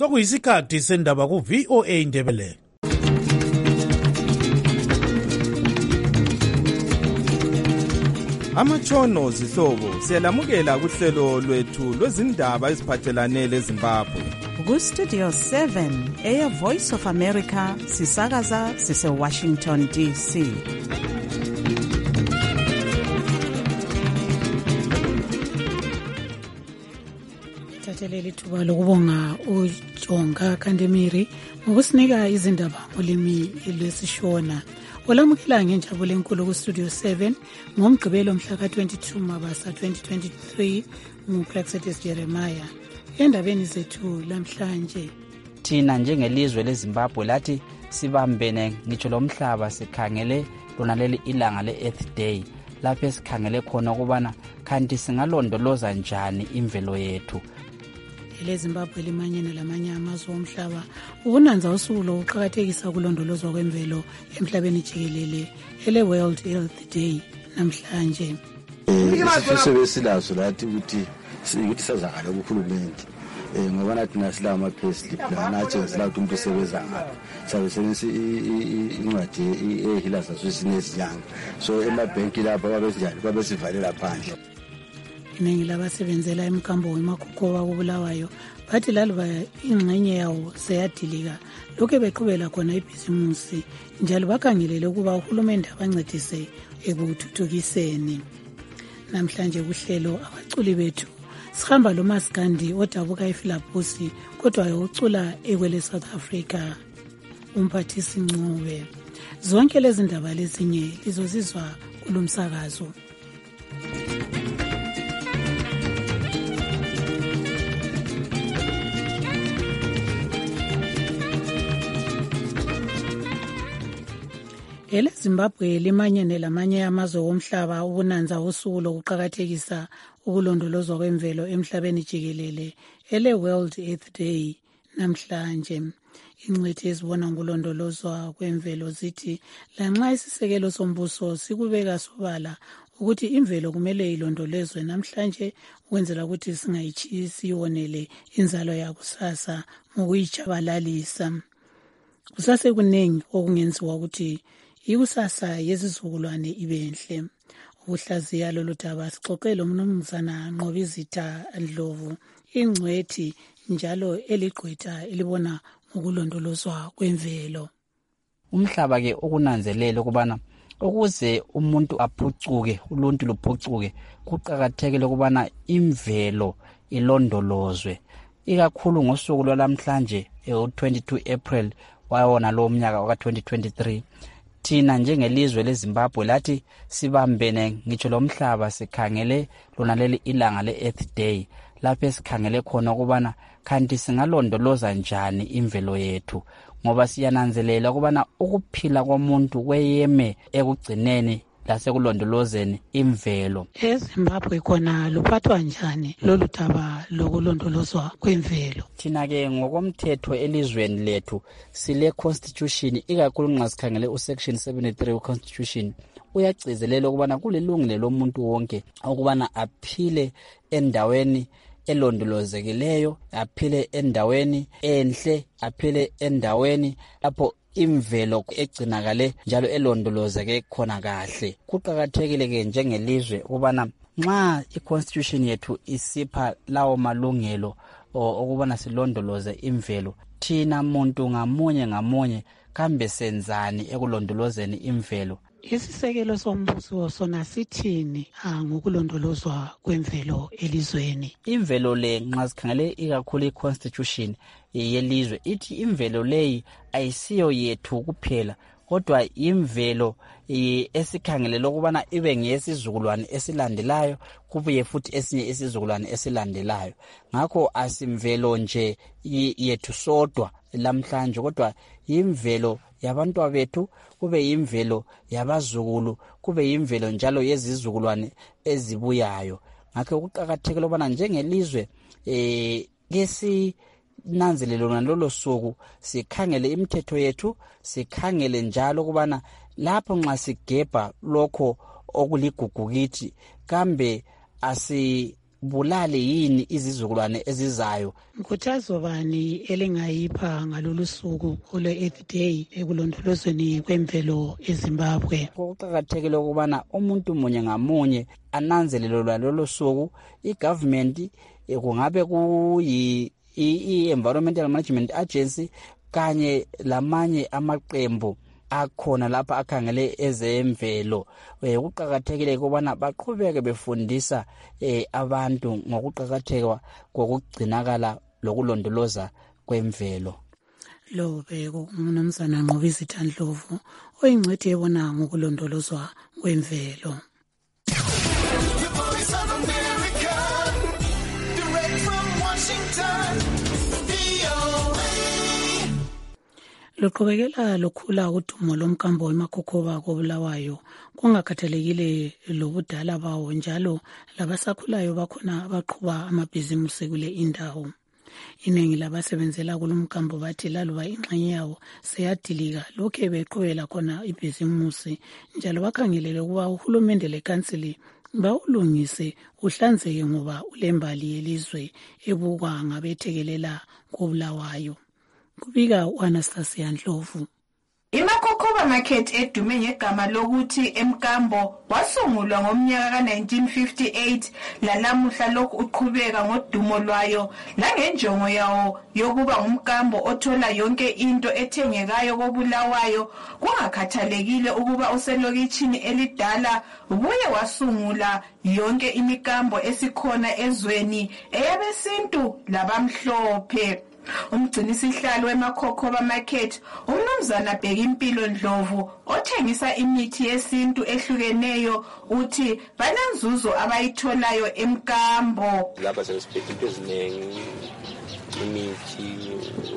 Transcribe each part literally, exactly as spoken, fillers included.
sokuyisikhathi sendaba ku V O A Ndebele. Amatshono zihlobo siyalamukela kuhlelo lwethu lwezindaba eziphathelane leZimbabwe. Ku Studio seven eya Voice of America sisakaza sise Washington D C. Thatheleli thuba lokubonga uJonga Kandemiri ngokusinika izindaba ngolimi lwesishona. Olamukela ngenjabulo enkulu ku Studio seven ngomgqibelo mhla ka twenty-two Mabasa twenty twenty-three nguPlaxitis Jeremiah. Endabeni zethu lamhlanje, thina njengelizwe leZimbabwe lathi sibambene ngitsho lomhlaba sikhangele lona leli ilanga le-Earth Day lapho esikhangele khona ukubana kanti singalondoloza njani imvelo yethu. EleZimbabwe limanyene lamanye amazwe omhlaba ukunanza usuku lokuqakathekisa ukulondolozwa kwemvelo emhlabeni jikelele ele World Earth Day namhlanje. Isifiso besilazo lathi ukuthi ukuthi sazakala kuhulumende ngoba nathi nasila ama payslip la nathi sila umuntu usebenza ngapha sabe sebenzisa incwadi ehila zasizini ezinyanga so emabhenki lapha babesinjani babesivalela phandle. Iningi labasebenzela emkambo wemakhuko kubulawayo bathi laluba ingxenye yawo seyadilika lokho beqhubela khona ibhizimusi njalo bakhangelele ukuba uhulumende abancedise ekuthuthukiseni. Namhlanje kuhlelo abaculi bethu sihamba lo Maskandi odabuka ePhilippi kodwa ucula ekwele South Africa umphathisi Ncube. Zonke lezi ndaba lezinye lizozizwa kulomsakazo. EleZimbabwe limanyene lamanye amazwe omhlaba ukunanza usuku lokuqakathekisa ukulondolozwa kwemvelo emhlabeni jikelele ele World Earth Day namhlanje. Ingcwethi ezibona ngolondolozwa kwemvelo zithi lanxa isisekelo sombuso sikubeka sobala ukuthi imvelo kumele ilondolozwe namhlanje ukwenzela ukuthi singayichiyi siyonele inzalo yakusasa ngokuyichabalalisa. Kusasekuningi okungenziwa ukuthi ikusasa yezizukulwane ibenhle. Ukuhlaziya lolu daba sixoxele umnumzana Nqobizitha Ndlovu, ingcwethi njalo eligqwetha elibona ngokulondolozwa kwemvelo. Umhlaba ke ukunanzelela ukubana ukuze umuntu aphucuke, uluntu luphucuke, kuqakathekile ukubana imvelo ilondolozwe. Ikakhulu ngosuku lwalamhlanje twenty-two April wawona lo mnyaka wa twenty twenty-three. Thina njengelizwe leZimbabwe lathi sibambene ngitsho lomhlaba sikhangele lona leli ilanga le-Earth Day lapho esikhangele khona ukubana kanti singalondoloza njani imvelo yethu ngoba siyananzelela ukubana ukuphila komuntu kweyeme ekugcineni lasekulondolozeni imvelo. EZimbabwe khona luphathwa njani lolu daba lokulondolozwa kwemvelo? Thina ke ngokomthetho elizweni lethu sile constitution, ikakhulu nxa sikhangele usection seventy-three constitution uyagcizelela ukubana kulilungile lomuntu wonke ukubana aphile endaweni elondolozekileyo, aphile endaweni enhle, aphile endaweni lapho imvelo egcinakale njalo elondolozeke khona kahle. Kuqakathekile ke njengelizwe ukubana nxa iconstitution yethu isipha lawo malungelo okubana silondoloze imvelo, thina muntu ngamunye ngamunye kambe senzani ekulondolozeni imvelo. Isisekelo sombuso sona sithini ngokulondolozwa kwemvelo elizweni? Imvelo le nxa sikhangele ikakhulu iconstitution yelizwe ithi imvelo leyi ayisiyo yethu kuphela kodwa imvelo esikhangele ukubana ibe ngeyesizukulwane esilandelayo kubuye futhi esinye isizukulwane esilandelayo. Ngakho asimvelo nje yethu sodwa lamhlanje kodwa imvelo yabantwa bethu, kube imvelo yabazukulu, kube imvelo njalo yezizukulwane ezibuyayo. Ngakho kuqakathekile ukubana njengelizwe eh kesi nanzelelo nalolo suku sikhangele imithetho yethu, sikhangele njalo ukubana lapho nxa sigebha lokho okuligugu kithi kambe asi bulale yini izizukulwane ezizayo. Nkuthazo bani elingayipha ngalolu suku ole Earth Day ekulondolozweni kwemvelo eZimbabwe? Kuqakathekile ukubana umuntu munye ngamunye ananzelele lolu suku. I-government kungabe kuyi i-Environmental Management Agency kanye lamanye amaqembu akhona lapha akhangele ezemvelo, kuqakathekile ukubana baqhubeke befundisa eh, abantu ngokuqakatheka kokugcinakala lokulondoloza kwemvelo. Lo beko umnumzana Nqobizitha Ndlovu oyingcwethi ebona ngokulondolozwa kwemvelo. Luqhubekela lokhula udumo lomkambo weMakhokhoba koBulawayo kungakhathalekile lobudala bawo, njalo labasakhulayo bakhona abaqhuba amabhizimusi kule indawo. Iningi labasebenzela kulomkambo bathi laluba ingxenye yawo seyadilika lokhe beqhubela khona ibhizimusi, njalo bakhangelele ukuba uhulumende lekansili bawulungise uhlanzeke ngoba ulembali yelizwe ebukwa ngabethekelela koBulawayo. Kubika uAnastasia Ndlovu. iMakhokhoba Market edume ngegama lokuthi eMkambo wasungulwa ngomnyaka ka nineteen fifty-eight, lalamuhla lokhu uqhubeka ngodumo lwayo langenjongo yawo yokuba ngumkambo othola yonke into ethengekayo koBulawayo, kungakhathalekile ukuba uselokitshini elidala. Buye wasungula yonke imikambo esikhona ezweni eyabesintu labamhlophe. Umgcinisihlalo weMakhokhoba Market umnumzana Bhekimpilo Ndlovu othengisa imithi yesintu ehlukeneyo uthi banenzuzo abayitholayo eMkambo. Lapha sesibheka into eziningi, imithi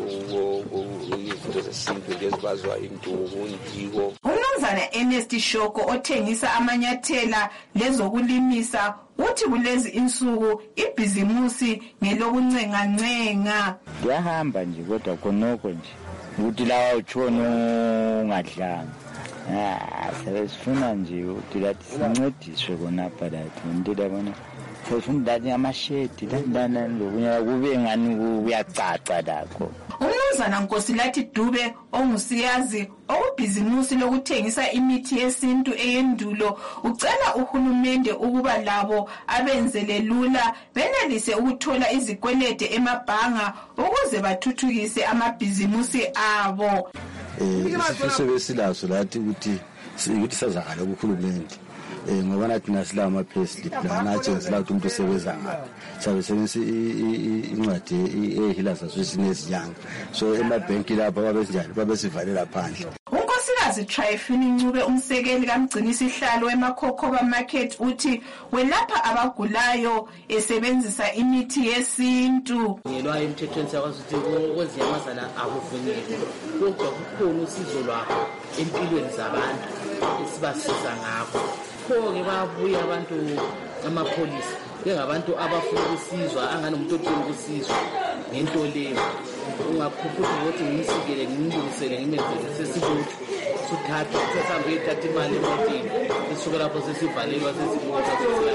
izinto zesintu ngezibazwa induku indiko. Umnumzana Ernest Shoko othengisa amanyathela lezokulimisa uthi kulezi insuku ibhizimusi ngelokuncengancenga. Kuyahamba nje kodwa khonoko nje ukuthi lawa utshona ungadlanga. Ah, sesifuna nje ukuthi lathi sincediswe khonapha lathi into labona. Sesifuna lathi amashedi landana lokunya kube ngani kuyacaca lakho. Umnumzana Nkosilathi Dube ongusiyazi okubhizimusi lokuthengisa imithi yesintu eyendulo ucela uhulumende ukuba labo abenzele lula benelise ukuthola izikwelede emabhanga ukuze bathuthukise amabhizimusi abo. Eh sifiso besilazo lathi ukuthi ukuthi sazakala kuhulumende. Eh ngoba nathi nasila ama payslip la nathi sila umuntu osebenza ngapha. Sabe sebenzisa incwadi ehilaza sesinezinyanga. So emabhenki lapha babesinjani babesivalela phandle. uNkosikazi Tryphon Ncube umsekeli kamgcinisihlalo weMakhokhoba Market uthi welapha abagulayo esebenzisa imithi yesintu. Ngelwa emthethweni sakwazi ukuthi kwezinyamazana akuvunyelwe, kodwa kukhona usizo lwakho empilweni zabantu esibasiza ngakho. Pho-ke babuya abantu amapholisa bengabantu abafuna ukusizwa anganomuntu odinga ukusizwa ngento leyo. Ungakhuphuka ukuthi ngimsikele ngimlungisele ngimenzele sesibutho suthatha sesihambe ethatha imali emotini esuka lapho sesivalelwa sesibotha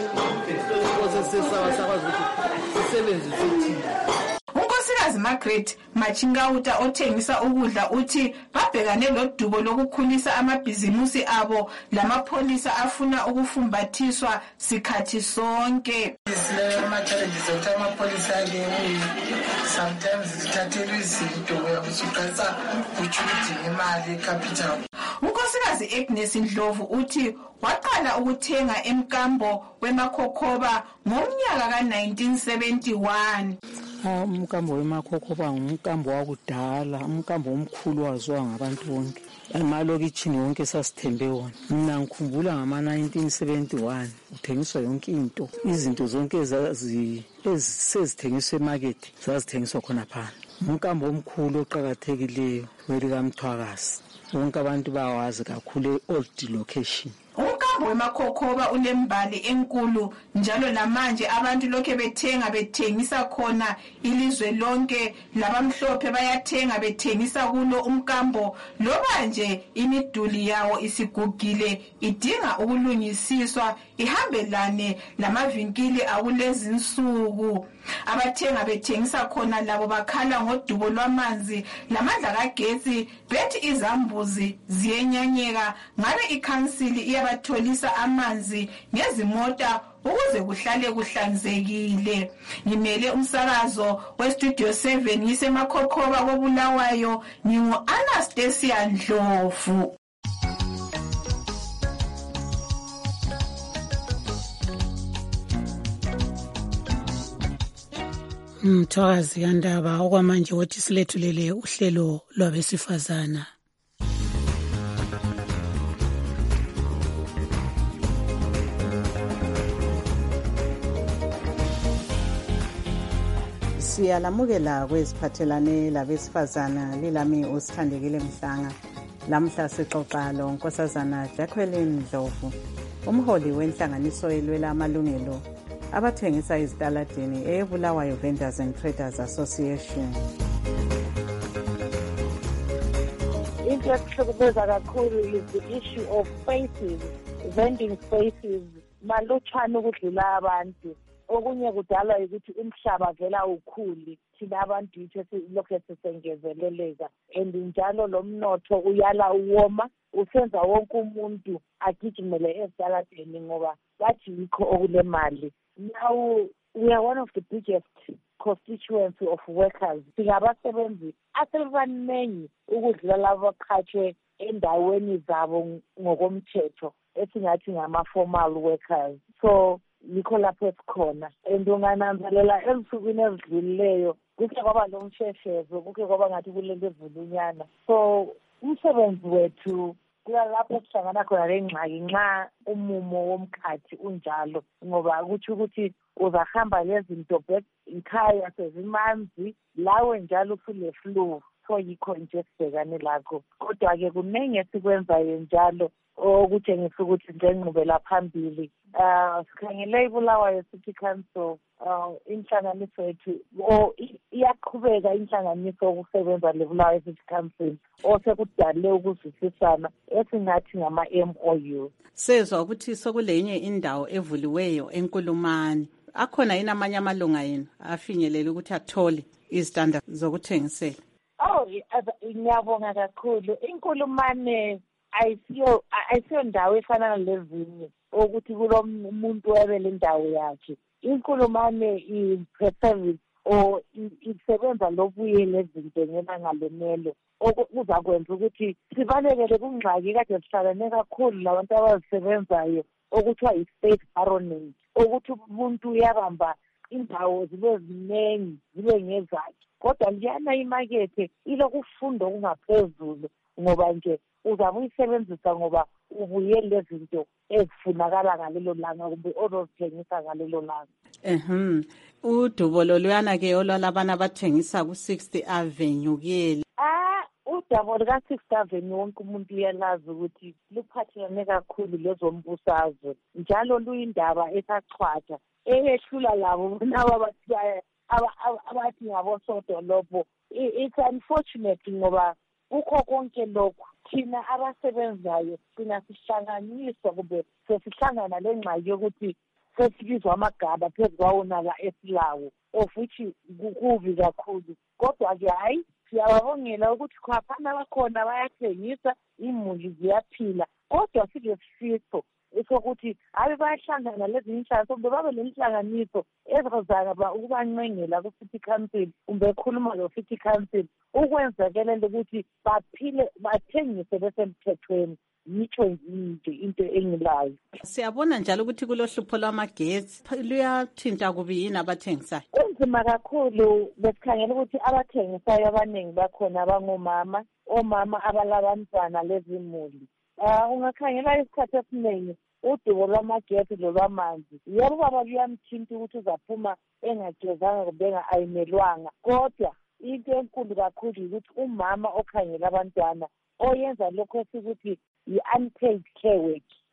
sesiya sesisaba sakwazi ukuthi sisebenzise ithini. uNkosikazi Margaret Machingauta othengisa ukudla uthi babhekane lodubo lokukhulisa amabhizimusi abo lamapholisa afuna ukufumbathiswa sikhathi sonke. Isileyo ama-challenges ukuthi amapholisa-ke sometimes sithathelwa izinto usuqalisa ujuthi imali capital. uNkosikazi Agnes Ndlovu uthi waqala ukuthenga eMkambo weMakhokhoba ngomnyaka ka nineteen seventy-one. Umkambo weMakhokhoba ngumkambo wakudala, umkambo omkhulu waziwa ngabantu bonke. Emalokitshini yonke sasithembe wona. Mina ngikhumbula ngama nineteen seventy-one uthengiswa yonke into. Izinto zonke ezazi ezisezithengiswa emarket zazithengiswa khona phana. Umkambo omkhulu oqhakathekileyo welikaMthwakazi. Wonke abantu bawazi kakhulu e-old location. Umkambo Umkambo wemakhokhoba unembali enkulu njalo lamanje abantu lokhe bethenga bethengisa khona ilizwe lonke labamhlophe bayathenga bethengisa kulo umkambo loba nje imiduli yawo isigugile idinga ukulungisiswa ihambelane lamavinkili akulezi insuku. Abathenga bethengisa khona labo bakhala ngodubo lwamanzi lamandla kagetsi bethi izambuzi ziyenyanyeka ngabe ikhansili iyabatholisa amanzi ngezimota ukuze kuhlale kuhlanzekile. Ngimele umsakazo westudio seven ngisemakhokhoba koBulawayo ngingu Anastasia Ndlovu. Mthakazi Yandaba okwamanje wothi silethulele uhlelo lwabesifazana. Siyalamukela kweziphathelane labesifazana lilami usithandekile Mhlanga. Lamhla sixoxa lo Nkosazana Jacqueline Ndlovu, umholi wenhlanganiso elwela amalungelo abathengisa izitaladini eBulawayo Vendors and Traders Association. Into esihlukumeza kakhulu is the issue of spaces, vending spaces, malutshwane ukudlula abantu. Okunye kudalwa ukuthi umhlaba vela ukhuli thina abantu yitho lokho sisengezeleleka and njalo lo mnotho uyala uwoma usenza wonke umuntu agijimele ezitaladini ngoba bathi yikho okulemali. Now we are one of the biggest constituency of workers. Singabasebenzi asebaningi ukudlula labo abaqhatshwe endaweni zabo ngokomthetho esingathi ngama-formal workers. So yikho lapho esikhona and ungananzelela ezinsukwini ezidlulileyo kuke kwaba lo msheshezo kuke kwaba ngathi kulento evulunyana. So umsebenzi wethu kulapho sihlangana khona lengxaki nxa umumo womkhathi unjalo ngoba kuthi ukuthi uzahamba lezinto ekhaya sezimanzi lawe njalo ufule flu. So yikho nje sibhekane lakho kodwa-ke kuningi esikwenzayo njalo okutshengisa ukuthi njengqubela phambili. Uh, sikhangele iBulawayo City Council uh, inhlanganiso yethu iyaqhubeka inhlanganiso ukusebenza leBulawayo City Council osekudale ukuzwisisana esingathi ngama-M O U. Sezwa ukuthi sokulenye indawo evuliweyo eNkulumane akhona yini amanye amalunga yenu afinyelela ukuthi athole izitanda zokuthengisela? Oh, ngiyabonga kakhulu. iNkulumane ayisiyo ayisiyo ndawo efana nalezinye ukuthi kulo muntu webele indawo yakhe. iNkulumane i-service or isebenza lobuye lezinto ngenangalemelo okuza kwenza ukuthi sibalekele kungxaki kade sihlangane kakhulu labantu abazisebenzayo okuthiwa i-state baronage ukuthi umuntu uyabamba indawo zibe ziningi zibe ngezakhe kodwa liyana imakethe ilokufunda okungaphezulu ngoba nje uzabe uyisebenzisa ngoba ubuye lezinto ezifunakala ngalelo langa kumbe ozozithengisa ngalelo langa. Ehum udubo loluyana-ke olwalabana abathengisa ku-sixth avenue kuyeli. Ah, udaba luka-sixth avenue wonke umuntu uyalazi ukuthi luphathelane kakhulu lezombusazwe njalo luyindaba esachwatha eyehlula labo bonaba abathi ngabosodolobho. It's unfortunate ngoba kukho konke lokhu thina abasebenzayo sina sihlanganiswa kumbe sesihlangana lengxaki yokuthi sesibizwa amagaba phezu kwawonala esilawo of which kukubi kakhulu kodwa-ke hhayi siyababongela ukuthi khwaphana bakhona bayathengisa imuli ziyaphila kodwa silesifiso sokuthi abe bayahlangana lezi inhlanganiso kumbe babe nenhlanganiso ezizaba ukubancengela ku-city council kumbe ekhuluma lo-city council ukwenzekelela ukuthi baphile bathengise besemthethweni. Yitsho nje into engilayo. Siyabona njalo ukuthi kulohlupho lwamagetsi luyathinta kubi yini abathengisayo? Kunzima kakhulu besikhangela ukuthi abathengisayo abaningi bakhona abangomama omama abalabantwana lezimuli. Uh, ungakhangela isikhathi esiningi udubo lwamagetsi lolwamanzi yebo baba luyamthinta ukuthi uzaphuma engagezanga kumbe enga-ayinelwanga kodwa into enkulu kakhulu ukuthi umama okhangela abantwana oyenza lokho esikuthi yi-unpaid care work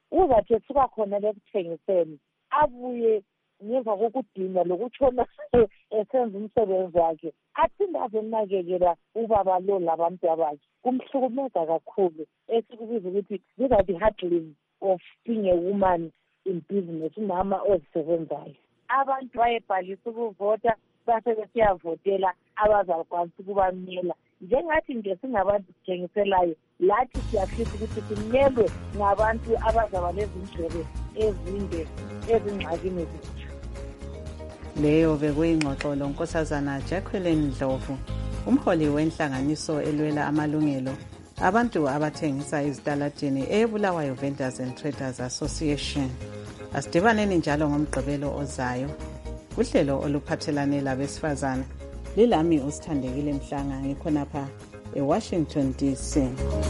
uzathi esuka khona lekuthengiseni abuye ngemva kokudinga lokutshona esenza umsebenzi wakhe aphinde azenakekela ubaba lo labantu abakhe kumhlukumeza kakhulu esikubiza ukuthi these are the hurdles of being a woman in business umama ozisebenzayo. Abantu bayebhalisa ukuvota base besiyavotela abazakwanisa ukubamela njengathi nje singabantu sithengiselayo lathi siyafisa ukuthi simelwe ngabantu abazaba lezindlebe ezinde ezingxakini zethu. Leyo bekuyingxoxo lonkosazana Jacqueline Ndlovu, umholi wenhlanganiso elwela amalungelo abantu abathengisa izitaladini eBulawayo Vendors and Traders Association. Asidibaneni njalo ngomgqibelo ozayo uhlelo oluphathelane labesifazana. Lilami uSithandekile Mhlanga ngikhonapha eWashington D C.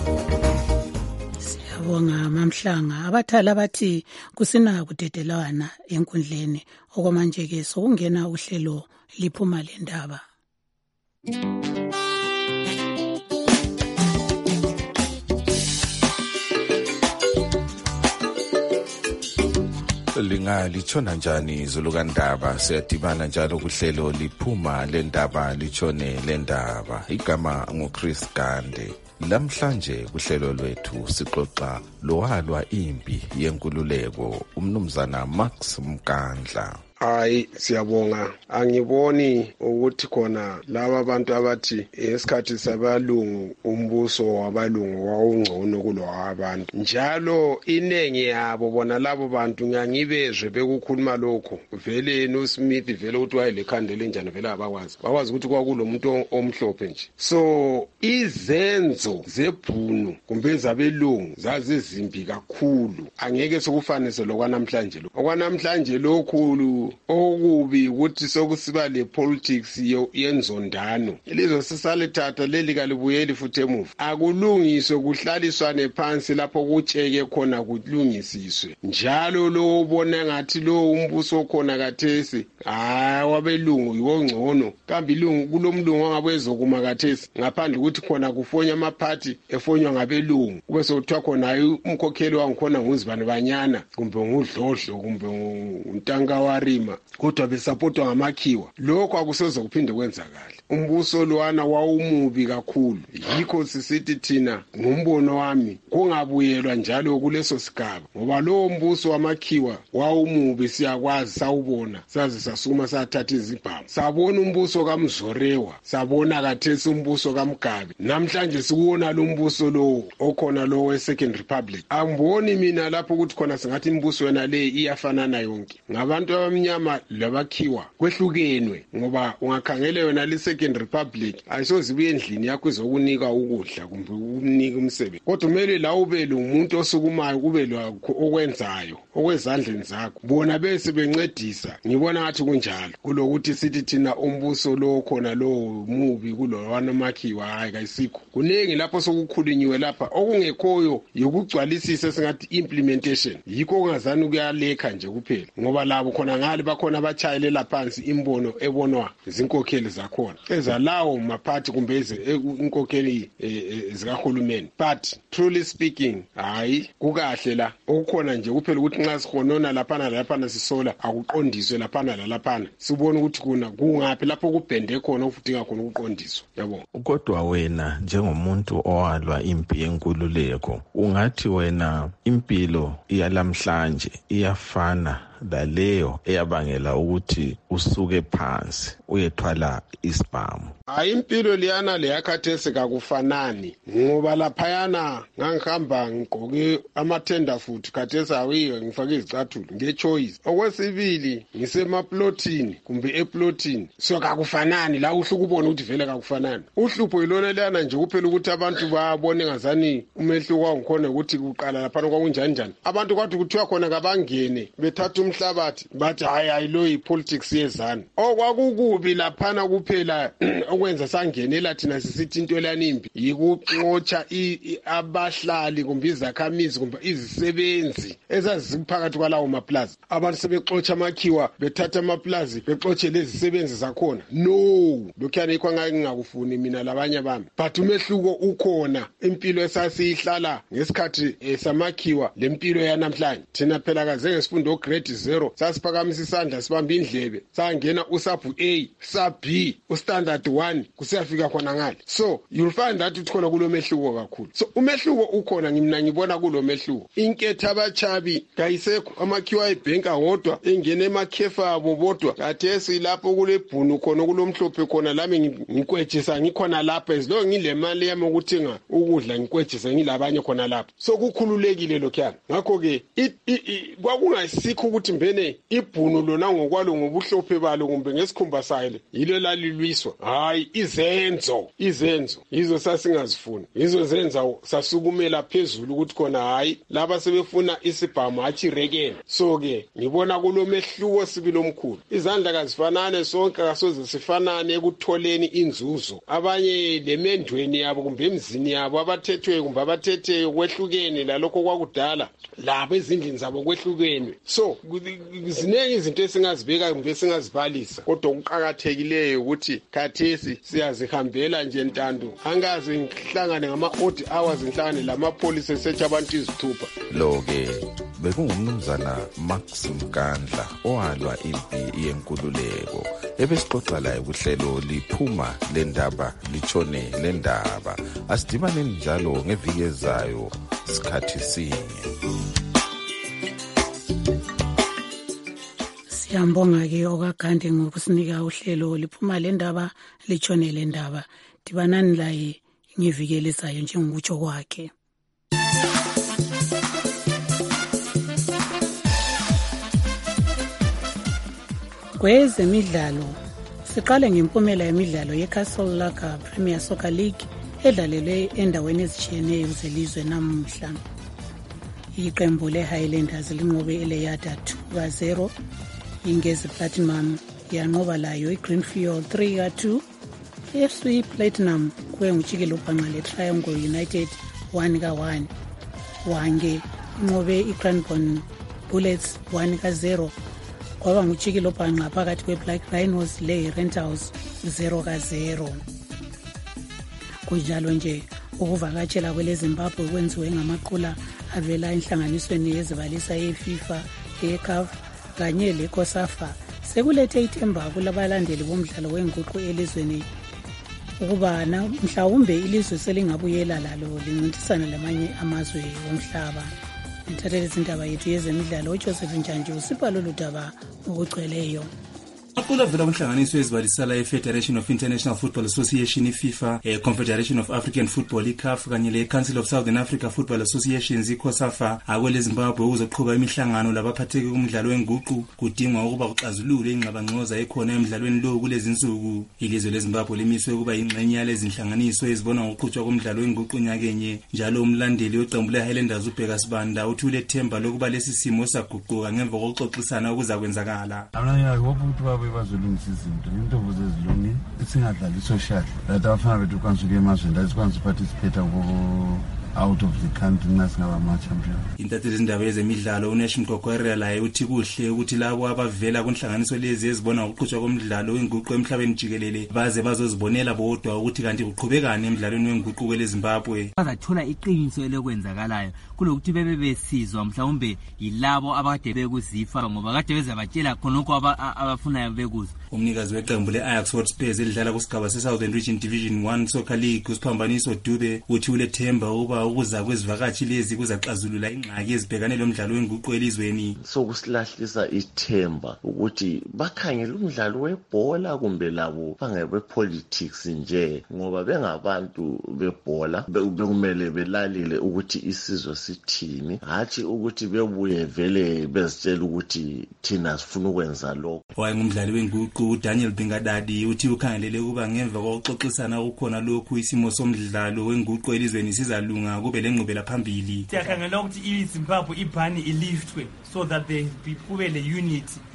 Siyabonga Mamhlanga. Abathala bathi kusina kudedelwana enkundleni okwamanje ke sokungena uhlelo liphuma lendaba. Lingalitshona njani izulu kandaba? Siyadibana njalo kuhlelo liphuma lendaba litshone lendaba. Igama nguChris Gande. Lamhlanje kuhlelo lwethu sixoxa lowalwa impi yenkululeko umnumzana Max Mkandla. Hayi siyabonga, angiboni ukuthi khona laba abantu abathi esikhathi sabalungu umbuso wabalungu wawungcono kulowabantu. Njalo inengi yabo bona labo bantu ngangibezwe bekukhuluma lokho vele no Smith vele uthi wayelekhandele njani vele abakwazi bakwazi ukuthi kwakulomuntu omhlophe nje. So izenzo zebhunu kumbe zabelungu zazizimbi kakhulu, angeke sokufanise lokwanamhlanje lo okwanamhlanje lokhu okubi ukuthi sokusiba le politics yenzondano. Ilizwe sisalithatha leli kalibuyeli futhi emuva. Akulungiswe kuhlaliswane phansi lapho kutsheke khona kulungisiswe. Njalo lo ubona ngathi lo umbuso khona kathesi hayi wabelungu yongcono. Kambe ilungu kulomlungu ongabezokuma kathesi ngaphandle ukuthi khona kufonya amaphathi efonywa ngabelungu. Kube sokuthiwa khona umkhokheli wangikhona nguzibani banyana kumbe ngudlodlo kumbe uNtankawari kodwa besapotwa ngamakhiwa. Lokho akusoze kuphinde kwenzakala. Umbuso lowana wawumubi kakhulu. Yikho sisithi thina ngombono wami kungabuyelwa njalo kuleso sigaba ngoba lo mbuso wamakhiwa wawumubi, siyakwazi sawubona saze sasukuma sathatha izibhamu. Sabona umbuso kaMzorewa, sabona kathesi umbuso kaMgabe. Namhlanje sikuwona lo mbuso lo okhona lo we Second Republic. Angiboni mina lapho ukuthi khona singathi imbuso yona le iyafanana yonke. Ngabantu abamnyama labakhiwa kwehlukenwe ngoba ungakhangela yona le Second Republic ayisoze ibuye endlini yakho izokunika ukudla kumbe ukunika umsebenzi, kodwa kumele la ube lo muntu osukumayo kube lokho okwenzayo okwezandleni zakho. Bona bese bencedisa. Ngibona ngathi kunjalo kulokuthi sithi thina umbuso lo khona lo mubi kulo wanamakhiwa. Hayi kayisikho, kuningi lapho sokukhulunyiwe lapha okungekhoyo yokugcwalisisa singathi implementation. Yikho ongazani ukuyalekha nje kuphela ngoba labo khona ngale bakhona abachayelela phansi imbono ebonwa izinkokheli zakhona ezalawo maphathi kumbe inkokheli zikahulumeni. But truly speaking hayi kukahle la okukhona nje kuphela ukuthi nxa sihonona laphana laphana sisola akuqondiswe laphana laphana sibone ukuthi kuna kungaphi lapho kubhende khona okudinga khona ukuqondiswa. Yabo kodwa wena njengomuntu owalwa impi yenkululeko ungathi wena impilo iyalamhlanje iyafana laleyo eyabangela ukuthi usuke phansi uyethwala isibhamu? Hayi impilo liyana leyakhathesi kakufanani ngoba laphayana ngangihamba ngigqoke amathenda futhi khathesi awiwe ngifake izicathulo ngechoice. Okwesibili ngisemaplotini kumbe eplotini, so kakufanani la uhluka ubone ukuthi vele kakufanani. Uhlupho yilona liyana nje kuphela ukuthi abantu babone ngazani umehluko wangikhona ukuthi kuqala lapha kwakunjani njani. Abantu kwathi kuthiwa khona kabangene bethatha umhlabathi bathi hayi hayi lo yipolitics yezana. Okwakukuhle okubi laphana kuphela okwenza sangenela thina sisithi into lanimbi yikuxotsha abahlali kumbe izakhamizi kumbe izisebenzi ezaziphakathi kwalawo maplaza. Abantu sebexotsha amakhiwa bethatha amaplaza bexotshe lezi zisebenzi zakhona. No, lokhuyana ikho ngingakufuni mina labanye bami. But umehluko ukhona. Impilo esasiyihlala ngesikhathi samakhiwa lempilo yanamhlanje. Thina phela kaze ngesifundo grade zero sasiphakamisa isandla sibamba indlebe sangena usaphu A, sub B, ustandard one kusiyafika khona ngale. So you'll find that ukhona kulo mehluko kakhulu. So umehluko ukhona ngimna ngibona kulo mehluko. Inketha abachabi kayisekho amakhiwa ebhenka wodwa engene emakhefa abo bodwa. Kathesi lapho kule bhunu khona kulomhlophe khona lami ngikwetshisa ngikhona lapha ezilo ngile mali yami ukuthenga ukudla ngikwetshisa ngilabanye khona lapha. So kukhululekile lokhuyana. Ngakho ke kwakungasikho ukuthi mbene ibhunu lona ngokwalo ngobuhlophe balo kumbe ngesikhumba sayo yilo lalilwiswa. Hayi izenzo izenzo izo sasingazifuni. Izo zenza sasukumela phezulu ukuthi khona hayi laba sebefuna isibhamu hathi rekene. So ke ngibona kulo mehluko sibili omkhulu. Izandla kazifanane sonke kasoze sifanane ekutholeni inzuzo. Abanye lemendweni yabo kumbe emzini yabo abathethwe kumbe abathetheyo kwehlukene lalokho kwakudala labo ezindlini zabo kwehlukene. So ziningi izinto esingazibeka kumbe singazibalisa kodwa ukuqhakathekileyo ukuthi khathesi siyazihambela nje ntando angazi ngihlangane ngama odd hours ngihlangane lamapolice esearch abantu izithupha. Lo ke bekungumnumzana Max Mkandla owalwa impi yenkululeko ebesixoxa laye kuhlelo liphuma lendaba litshone lendaba. Asidibane njalo ngeviki ezayo sikhathi sinye. Siyambonga ke okaGandhi ngokusinika uhlelo liphuma lendaba litshone lendaba. Dibanani laye ngeviki ezayo njengokutsho kwakhe. Kwezemidlalo siqale ngempumela yemidlalo yeCastle Laka Premier Soccer League edlalelwe endaweni ezitshiyeneyo zelizwe namuhla. Iqembu leHighlanders linqobe iLeyada two zero, Ingezi Platinum yanqoba layo iGreenfield three two, F C Platinum kuye nguTshikelo Bhanqa leTriangle United one one, Wange inqobe iCranbourne Bullets one zero, kwaba nguTshikelo Bhanqa phakathi kweBlack Rhinos leRentals zero zero. Kunjalo nje ukuvakatshela kweleZimbabwe kwenziwe ngamaqula avela enhlanganisweni yezibalisa yeFIFA, eCAF kanye leCOSAFA. Sekulethe ithemba kulabalandeli bomdlalo wenguqu elizweni ukuba mhlawumbe ilizwe selingabuyela lalo lincintisana lamanye amazwe omhlaba. Ngithathele izindaba yethu yezemidlalo uJoseph Njanji usipha lolu daba ngokugcweleyo. Aqula vela kunhlanganiso ezibalisala ye-Federation of International Football Association, FIFA, eh, Confederation of African Football, iCAF, kanye le-Council of Southern Africa Football Associations, iCOSAFA, akwele Zimbabwe uzoqhuba imihlangano labaphatheki kumdlalo wenguqu kudingwa ukuba kuxazulule ingxabangxoza ekhona emidlalweni lo kulezi insuku. Ilizwe leZimbabwe limiswe ukuba ingxenye yalezi inhlanganiso ezibona ngokuqhutshwa komdlalo wenguqu nyakenye. Njalo umlandeli weqembu leHighlanders uBheka Sibanda uthi ulethemba lokuba lesi simo saguquka ngemva kokuxoxisana okuzakwenzakala. bazolungisa izinto intombi zezilungile singadlali social that abafana bethu kwansuke emazweni asikwanisa uparticipate kubo out of the country nasingaba ama-champion. Intatheli izindaba yezemidlalo uNation Kokorela laye uthi kuhle ukuthi labo abavela kunhlanganiso lezi ezibona ukuqhutshwa komdlalo wenguqu emhlabeni jikelele baze bazozibonela bodwa ukuthi kanti kuqhubekani emidlalweni wenguqu kweleZimbabwe. Bazathola iqiniso elokwenzakalayo kulokuthi bebe besizwa mhlawumbe yilabo abakade bekuzifa ngoba kade bezabatshela khonokho abafunayo bekuzwa. Umnikazi weqembu le-Ajax Hotspurs elidlala kusigaba se-Southern Region Division one Soccer League uSiphambaniso Dube uthi ulethemba ukuba ukuza kwezivakatshi lezi kuzaxazulula ingxaki ezibhekane lomdlalo wenguqu elizweni. Sokusilahlisa ithemba ukuthi bakhangela umdlalo webhola kumbe labo bangebe politics nje ngoba bengabantu bebhola bekumele belalele ukuthi isizwe sithini hathi ukuthi bebuye vele bezitshela ukuthi thina sifuna ukwenza lokho. Wayengumdlali wenguqu Daniel Bingadadi uthi ukhangelele ukuba ngemva kokuxoxisana ukukhona lokhu isimo somdlalo wenguqu elizweni sizalunga kube lengqubela phambili. Siyakhangela ukuthi iZimbabwe ibhani iliftwe so that they kube le unity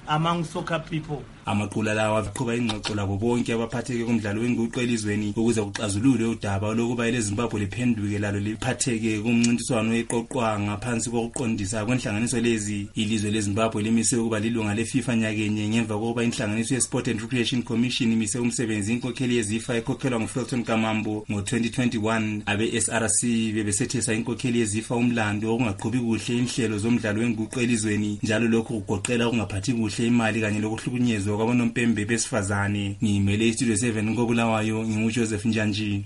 among soccer people. Amaqula lawa aqhuba ingxoxo labo bonke abaphatheke kumdlalo wenguqu elizweni ukuze kuxazulule udaba lokuba ileZimbabwe liphenduke lalo liphatheke kumncintiswano weqoqwa ngaphansi kokuqondisa kwenhlanganiso lezi. Ilizwe leZimbabwe limise ukuba lilunga leFIFA nyakenye ngemva kokuba inhlanganiso yeSport and Recreation Commission imise umsebenzi inkokheli yeZIFA ekhokhelwa nguFelton Kamambo ngo twenty twenty-one. Abe-S R C bebesethesa inkokheli yeZIFA umlando okungaqhubi kuhle inhlelo zomdlalo wenguqu elizweni, njalo lokhu kugoqela ukungaphathi kuhle imali kanye lokuhlukunyezwa kwabonompembe besifazane. Ngimele iStudio seven ngobulawayo nginguJoseph Njanji.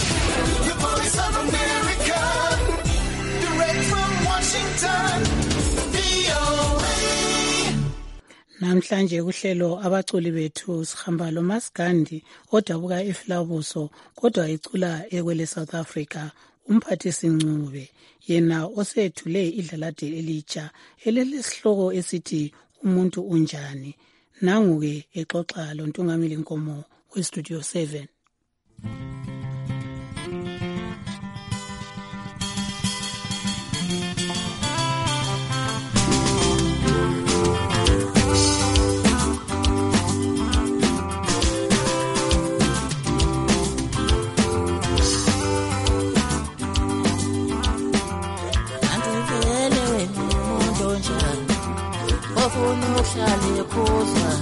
Namhlanje kuhlelo abaculi bethu sihamba lo Maskandi odabuka eFlabuso kodwa icula ekwele South Africa, umphathisi Ncube, yena osethule idlalade elitsha elilesihloko esithi umuntu unjani. Nangu-ke exoxa lo Ntungamili Nkomo weStudio seven. Uhlale khuzwa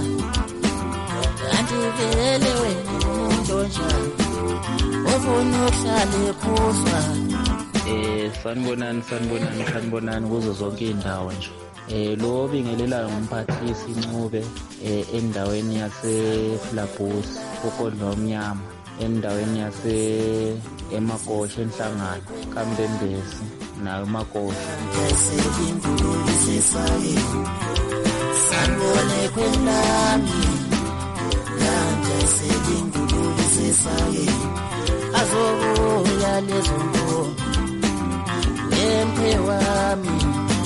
andivele wena umuntu njani ofuna uhlale khuzwa. Eh sanibonani sanibonani sanibonani kuzo zonke indawo nje. Eh lo bingelela umphathisi Ncube eh endaweni yase Flabus ukodla omnyama, endaweni yase eMagosha enhlangano kaMbembezi nayo Magosha. Sanibone kwelami kanje selingulule sesake azobuya lezonto emphe wami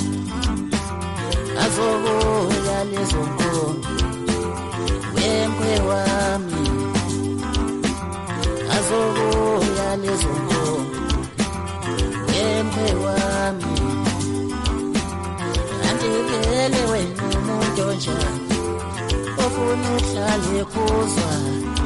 azobuya lezonto emphe wami azobuya lezonto emphe wami andivele wena ofuna uhlale khuzwa.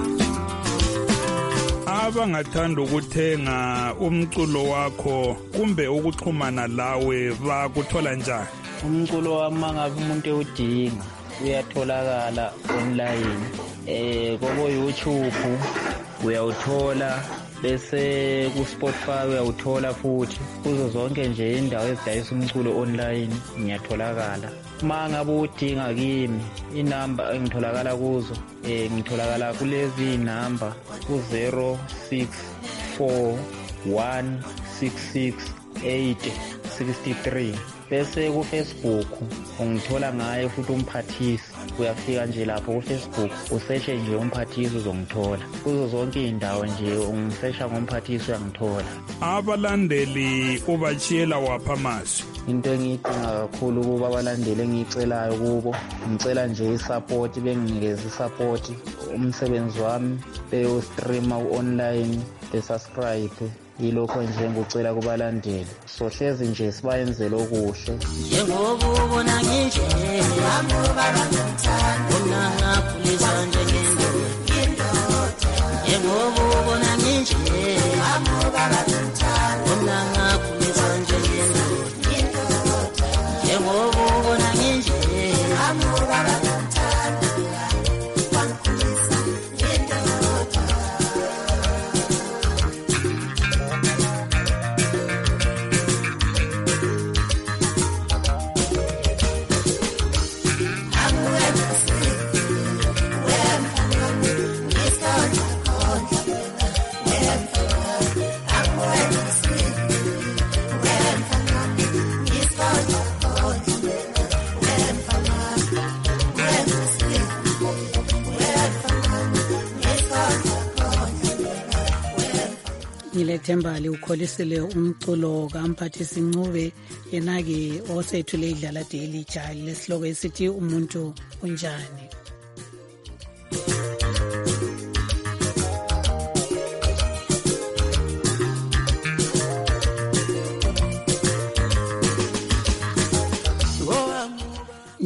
Abangathanda ukuthenga umculo wakho kumbe ukuxhumana lawe bakuthola njani? Umculo wami mangabe umuntu ewudinga uyatholakala online eh kubo YouTube uyawuthola, bese ku Spotify uyawuthola futhi. Kuzo zonke nje indawo ezidayisa umculo online ngiyatholakala. Mangabe udinga kimi inamba engitholakala kuzo eh ngitholakala kulezi inamba ku zero six four one six six eight six three, bese ku Facebook ungithola ngaye futhi umphathisi. Uyafika nje lapho ku Facebook usearch nje umphathisi uzongithola. Kuzo zonke indawo nje ungisearcha ngomphathisi uyangithola. Abalandeli ubachiyela wapha mase? Into engiyidinga kakhulu kuba abalandeli engicelayo kubo, ngicela nje isupport, benginikeze isupport umsebenzi wami, beyo streama online, be subscribe. Yilokho nje ngicela kubalandeli, so hlezi nje sibayenzele okuhle. Njengoba ubona nginje amuba ngithanda unangaphulisa nje ngendoda. Njengoba ubona nginje amuba ngithanda unangaphulisa nje ngendoda. Njengoba ubona nginje amuba ngithanda wangiphulisa ngendoda. Ngilethemba ukholisile umculo kaMphathisi Ncube, yena-ke osethule idlalade elitsha lesihloko esithi umuntu unjani.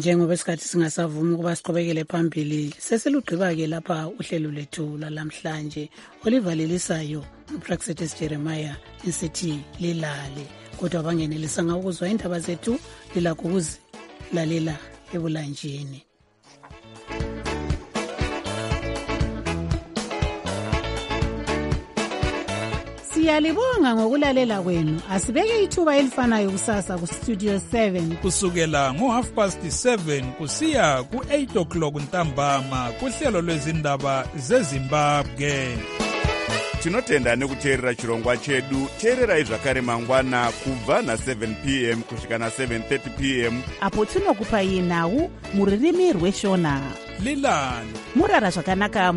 njengoba isikhathi singasavumi ukuba siqhubekele phambili sesilugqiba-ke lapha uhlelo lwethu lalamhlanje olivalelisayo upraxites Jeremiah insithi lilale kodwa bangenelisanga ukuzwa indaba zethu lilakho ukuzilalela ebulanjeni. Siyalibonga ngokulalela kwenu. Asibeke ithuba elifanayo kusasa ku Studio seven kusukela ngo half past seven kusiya ku eight o'clock ntambama kuhlelo lwezindaba zeZimbabwe. Tinotenda nekuteerera chirongwa chedu. Teererai zvakare mangwana kubva na seven p m kusvika na seven thirty p m apo tinokupai nhau muririmi rweshona. Lilani murara zvakanaka.